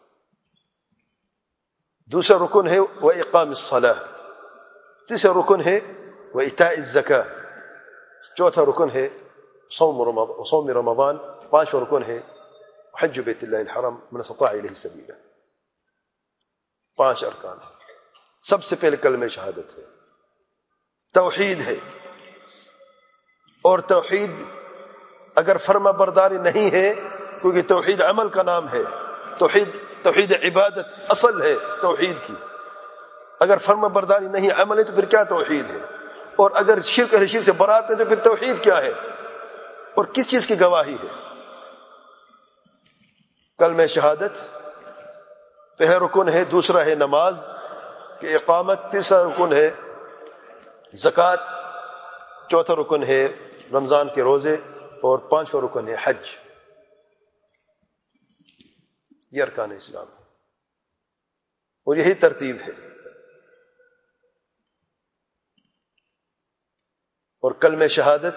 دوسرا رکن ہے وہ اقام الصلاۃ، تیسرا رکن ہے وہ ایتاء الزکاۃ، چوتھا رکن ہے صوم رمضان صوم رمضان، پانچواں رکن ہے حج بیت اللہ الحرام من استطاع الیہ سبیلا۔ پانچ ارکان ہیں۔ سب سے پہلے کلمہ شہادت ہے، توحید ہے، اور توحید اگر فرما برداری نہیں ہے، کیونکہ توحید عمل کا نام ہے، توحید توحید عبادت اصل ہے توحید کی، اگر فرما برداری نہیں عمل ہے تو پھر کیا توحید ہے؟ اور اگر شرک اہل شرک سے برات ہے تو پھر توحید کیا ہے اور کس چیز کی گواہی ہے؟ کلمہ شہادت پہلا رکن ہے، دوسرا ہے نماز کی اقامت، تیسرا رکن ہے زکوٰۃ، چوتھا رکن ہے رمضان کے روزے، اور پانچواں رکن ہے حج۔ یہ ارکان اسلام ہے اور یہی ترتیب ہے۔ اور کلمہ شہادت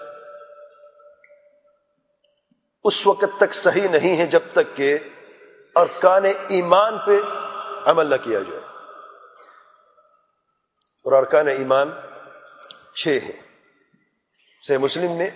اس وقت تک صحیح نہیں ہے جب تک کہ ارکان ایمان پہ عمل نہ کیا جائے، اور ارکان ایمان چھ ہیں۔ صحیح مسلم میں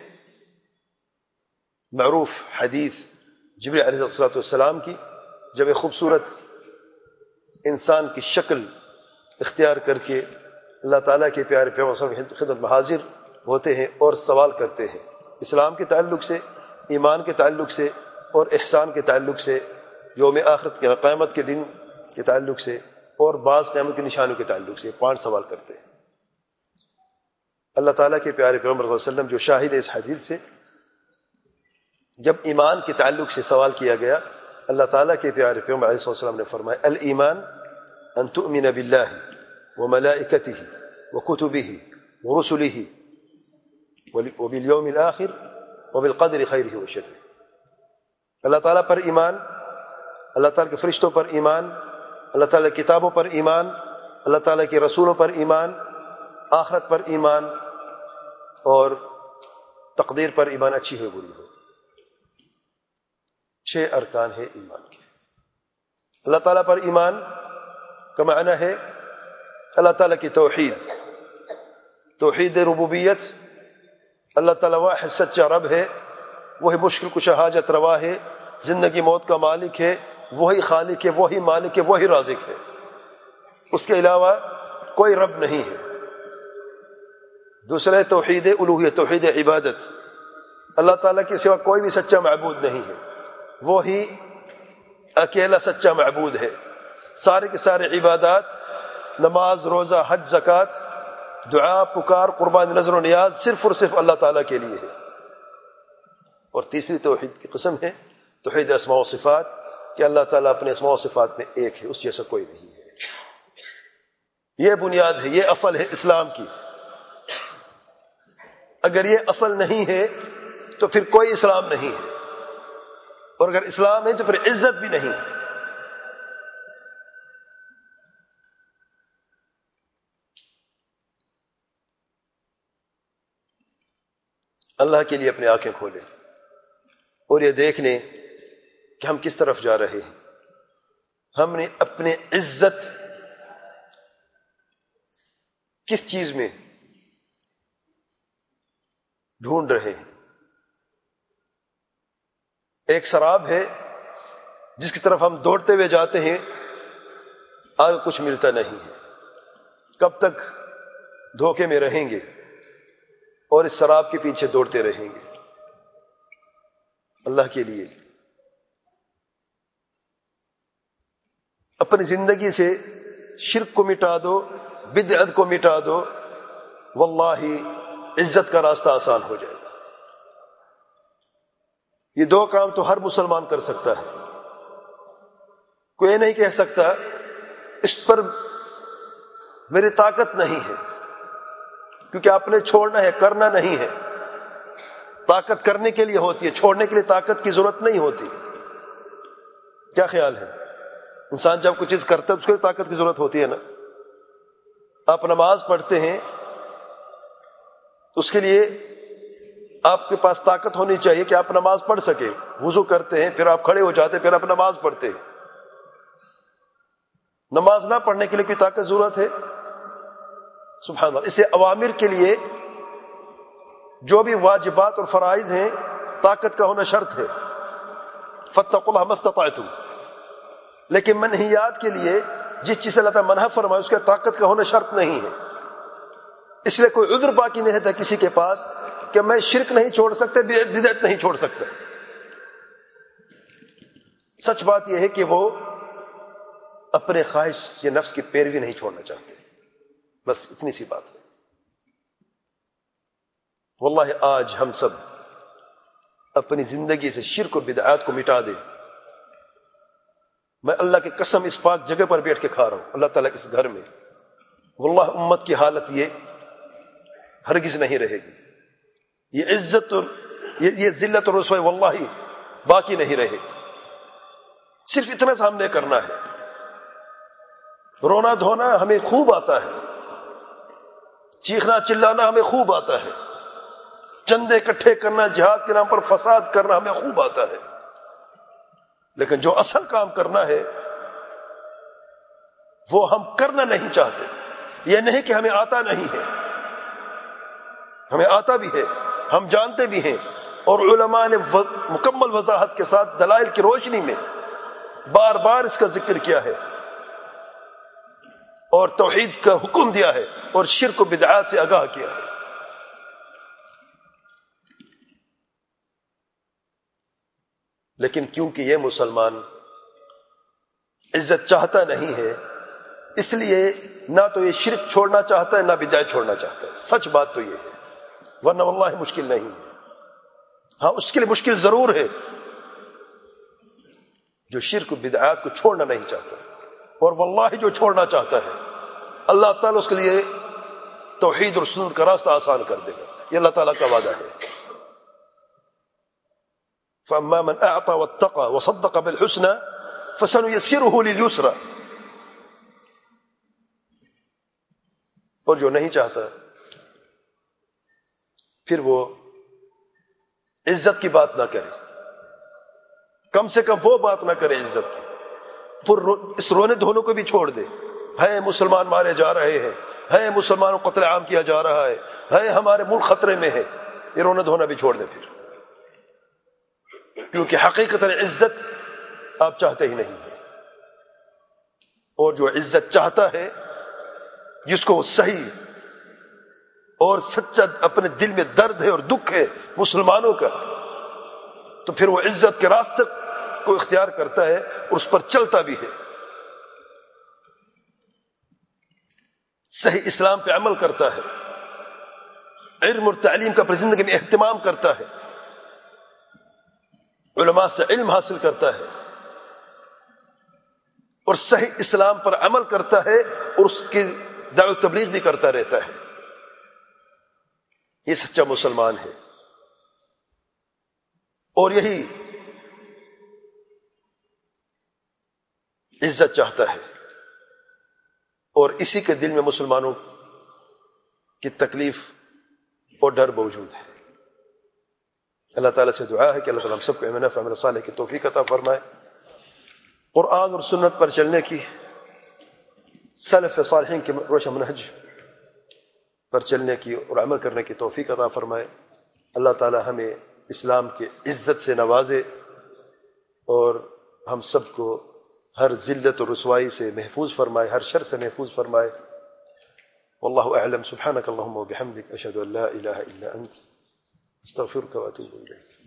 معروف حدیث جبریل علیہ الصلوۃ والسلام کی، جب ایک خوبصورت انسان کی شکل اختیار کر کے اللہ تعالیٰ کے پیارے پیغمبر صلی اللہ علیہ وسلم کی خدمت میں حاضر ہوتے ہیں اور سوال کرتے ہیں اسلام کے تعلق سے، ایمان کے تعلق سے، اور احسان کے تعلق سے، یوم آخرت کے قیامت کے دن کے تعلق سے، اور بعض قیامت کی نشانیوں کے تعلق سے، پانچ سوال کرتے ہیں۔ اللہ تعالیٰ کے پیارے پیغمبر صلی اللہ علیہ وسلم جو شاہد ہے اس حدیث سے، جب ایمان کے تعلق سے سوال کیا گیا، اللہ تعالیٰ کے پیارے پیغمبر علیہ السلام نے فرمایا الایمان ان تؤمن باللہ وملائکتہ وکتبہ ورسلہ وبالیوم الآخر وبالقدر خیرہ وشرہ۔ اللہ تعالیٰ پر ایمان، اللہ تعالیٰ کے فرشتوں پر ایمان، اللہ تعالیٰ کی کتابوں پر ایمان، اللہ تعالیٰ کے رسولوں پر ایمان، آخرت پر ایمان، اور تقدیر پر ایمان، اچھی ہو بری ہو۔ چھ ارکان ہے ایمان کے۔ اللہ تعالیٰ پر ایمان کا معنی ہے اللہ تعالیٰ کی توحید، توحید ربوبیت، اللہ تعالیٰ واحد سچا رب ہے، وہی مشکل کشا حاجت روا ہے، زندگی موت کا مالک ہے، وہی خالق ہے، وہی مالک ہے، وہی رازق ہے، اس کے علاوہ کوئی رب نہیں ہے۔ دوسرا ہے توحید الوہیت، توحید عبادت، اللہ تعالیٰ کے سوا کوئی بھی سچا معبود نہیں ہے، وہی اکیلا سچا معبود ہے۔ سارے کے سارے عبادات، نماز، روزہ، حج، زکوٰۃ، دعا، پکار، قربان، نذر و نیاز صرف اور صرف اللہ تعالیٰ کے لیے ہے۔ اور تیسری توحید کی قسم ہے توحید اسماء و صفات، کہ اللہ تعالیٰ اپنے اسماء و صفات میں ایک ہے، اس جیسا کوئی نہیں ہے۔ یہ بنیاد ہے، یہ اصل ہے اسلام کی۔ اگر یہ اصل نہیں ہے تو پھر کوئی اسلام نہیں ہے، اور اگر اسلام ہے تو پھر عزت بھی نہیں ہے۔ اللہ کے لیے اپنی آنکھیں کھولیں اور یہ دیکھ لیں کہ ہم کس طرف جا رہے ہیں۔ ہم نے اپنی عزت کس چیز میں ڈھونڈ رہے ہیں؟ ایک سراب ہے جس کی طرف ہم دوڑتے ہوئے جاتے ہیں، آگے کچھ ملتا نہیں ہے۔ کب تک دھوکے میں رہیں گے اور اس سراب کے پیچھے دوڑتے رہیں گے؟ اللہ کے لیے اپنی زندگی سے شرک کو مٹا دو، بدعت کو مٹا دو، واللہ عزت کا راستہ آسان ہو جائے گا۔ یہ دو کام تو ہر مسلمان کر سکتا ہے۔ کوئی نہیں کہہ سکتا اس پر میری طاقت نہیں ہے، کیونکہ آپ نے چھوڑنا ہے، کرنا نہیں ہے۔ طاقت کرنے کے لیے ہوتی ہے، چھوڑنے کے لیے طاقت کی ضرورت نہیں ہوتی۔ کیا خیال ہے؟ انسان جب کچھ چیز کرتا ہے اس کے لیے طاقت کی ضرورت ہوتی ہے نا۔ آپ نماز پڑھتے ہیں تو اس کے لیے آپ کے پاس طاقت ہونی چاہیے کہ آپ نماز پڑھ سکیں۔ وضو کرتے ہیں، پھر آپ کھڑے ہو جاتے ہیں، پھر آپ نماز پڑھتے ہیں۔ نماز نہ پڑھنے کے لیے کوئی طاقت ضرورت ہے؟ سبحان اللہ۔ اسے اوامر کے لیے جو بھی واجبات اور فرائض ہیں طاقت کا ہونا شرط ہے، فاتقوا اللہ ما استطعتم۔ لیکن منہیات کے لیے جس چیز سے اللہ تعالیٰ منع فرمائے اس کا طاقت کا ہونا شرط نہیں ہے۔ اس لیے کوئی عذر باقی نہیں رہتا کسی کے پاس کہ میں شرک نہیں چھوڑ سکتا، بدعت نہیں چھوڑ سکتا۔ سچ بات یہ ہے کہ وہ اپنے خواہش یا نفس کی پیروی نہیں چھوڑنا چاہتے، بس اتنی سی بات ہے۔ واللہ آج ہم سب اپنی زندگی سے شرک اور بدعات کو مٹا دیں۔ میں اللہ کی قسم اس پاک جگہ پر بیٹھ کے کھا رہا ہوں، اللہ تعالیٰ کے اس گھر میں، واللہ امت کی حالت یہ ہرگز نہیں رہے گی۔ یہ عزت اور یہ, یہ ذلت اور رسوائی واللہ باقی نہیں رہے گی۔ صرف اتنا سا ہم نے کرنا ہے۔ رونا دھونا ہمیں خوب آتا ہے، چیخنا چلانا ہمیں خوب آتا ہے، چندے اکٹھے کرنا، جہاد کے نام پر فساد کرنا ہمیں خوب آتا ہے، لیکن جو اصل کام کرنا ہے وہ ہم کرنا نہیں چاہتے۔ یہ نہیں کہ ہمیں آتا نہیں ہے، ہمیں آتا بھی ہے، ہم جانتے بھی ہیں، اور علماء نے مکمل وضاحت کے ساتھ دلائل کی روشنی میں بار بار اس کا ذکر کیا ہے اور توحید کا حکم دیا ہے اور شرک و بدعات سے آگاہ کیا ہے۔ لیکن کیونکہ یہ مسلمان عزت چاہتا نہیں ہے، اس لیے نہ تو یہ شرک چھوڑنا چاہتا ہے نہ بدعت چھوڑنا چاہتا ہے۔ سچ بات تو یہ ہے، ورنہ واللہ مشکل نہیں ہے۔ ہاں اس کے لیے مشکل ضرور ہے جو شرک و بدعات کو چھوڑنا نہیں چاہتا، اور واللہ جو چھوڑنا چاہتا ہے اللہ تعالیٰ اس کے لیے توحید اور سنت کا راستہ آسان کر دے گا، یہ اللہ تعالیٰ کا وعدہ ہے۔ فَأَمَّا مَنْ أَعْطَى وَاتَّقَى وَصَدَّقَ بِالْحُسْنَى فَسَنُيَسِّرُهُ لِلْيُسْرَى۔ اور جو نہیں چاہتا پھر وہ عزت کی بات نہ کرے، کم سے کم وہ بات نہ کرے عزت کی، پھر اس رونے دھونے کو بھی چھوڑ دے۔ ہے مسلمان مارے جا رہے ہیں، ہے مسلمانوں کو قتل عام کیا جا رہا ہے ہے ہمارے ملک خطرے میں ہے، یہ رونا دھونا بھی چھوڑ دیں پھر، کیونکہ حقیقت عزت آپ چاہتے ہی نہیں ہیں، اور جو عزت چاہتا ہے، جس کو صحیح اور سچا اپنے دل میں درد ہے اور دکھ ہے مسلمانوں کا، تو پھر وہ عزت کے راستے کو اختیار کرتا ہے اور اس پر چلتا بھی ہے، صحیح اسلام پہ عمل کرتا ہے، علم اور تعلیم کا اپنی زندگی میں اہتمام کرتا ہے، علماء سے علم حاصل کرتا ہے اور صحیح اسلام پر عمل کرتا ہے اور اس کی دعوت تبلیغ بھی کرتا رہتا ہے، یہ سچا مسلمان ہے۔ اور یہی عزت چاہتا ہے، اور اسی کے دل میں مسلمانوں کی تکلیف اور ڈر موجود ہے۔ اللہ تعالیٰ سے دعا ہے کہ اللہ تعالیٰ ہم سب کو علم نافع عمل صالح کی توفیق عطا فرمائے، قرآن اور سنت پر چلنے کی، سلف صالحین کے روشن منہج پر چلنے کی اور عمل کرنے کی توفیق عطا فرمائے۔ اللہ تعالیٰ ہمیں اسلام کے عزت سے نوازے اور ہم سب کو ہر ذلت اور رسوائی سے محفوظ فرمائے، ہر شر سے محفوظ فرمائے۔ واللہ اعلم، سبحانک اللہم وبحمدک، اشہد ان لا الہ الا انت، استغفرک واتوب الیک۔